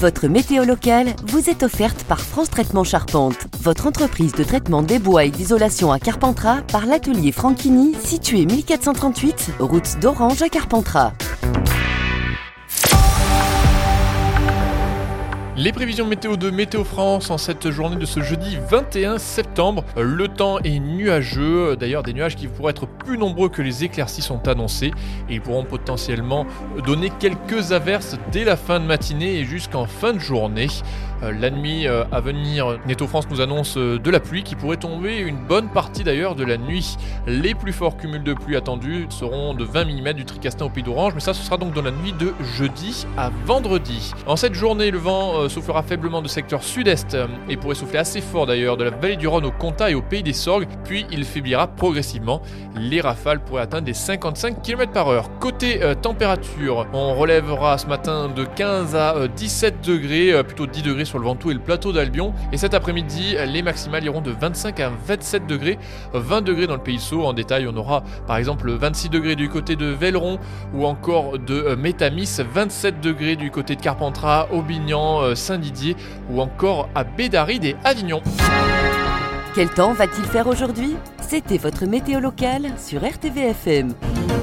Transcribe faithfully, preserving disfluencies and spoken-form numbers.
Votre météo locale vous est offerte par France Traitement Charpente, votre entreprise de traitement des bois et d'isolation à Carpentras par l'atelier Franchini, situé mille quatre cent trente-huit, route d'Orange à Carpentras. Les prévisions météo de Météo France en cette journée de ce jeudi vingt et un septembre. Le temps est nuageux, d'ailleurs des nuages qui pourraient être plus nombreux que les éclaircies sont annoncées et ils pourront potentiellement donner quelques averses dès la fin de matinée et jusqu'en fin de journée. La nuit à venir, Météo France nous annonce de la pluie qui pourrait tomber une bonne partie d'ailleurs de la nuit. Les plus forts cumuls de pluie attendus seront de vingt millimètres du Tricastin au Pays d'Orange, mais ça ce sera donc dans la nuit de jeudi à vendredi. En cette journée, le vent soufflera faiblement de secteur sud-est et pourrait souffler assez fort d'ailleurs de la vallée du Rhône au Comtat et au Pays des Sorgues, puis il faiblira progressivement. Les rafales pourraient atteindre des cinquante-cinq kilomètres par heure. Côté euh, température, on relèvera ce matin de quinze à dix-sept degrés, euh, plutôt dix degrés sur le Ventoux et le plateau d'Albion. Et cet après-midi, les maximales iront de vingt-cinq à vingt-sept degrés, vingt degrés dans le Pays de Sceaux. En détail, on aura par exemple vingt-six degrés du côté de Velleron ou encore de euh, Métamis, vingt-sept degrés du côté de Carpentras, Aubignan, euh, Saint-Didier ou encore à Bédaride et Avignon. Quel temps va-t-il faire aujourd'hui ? C'était votre météo locale sur R T V F M.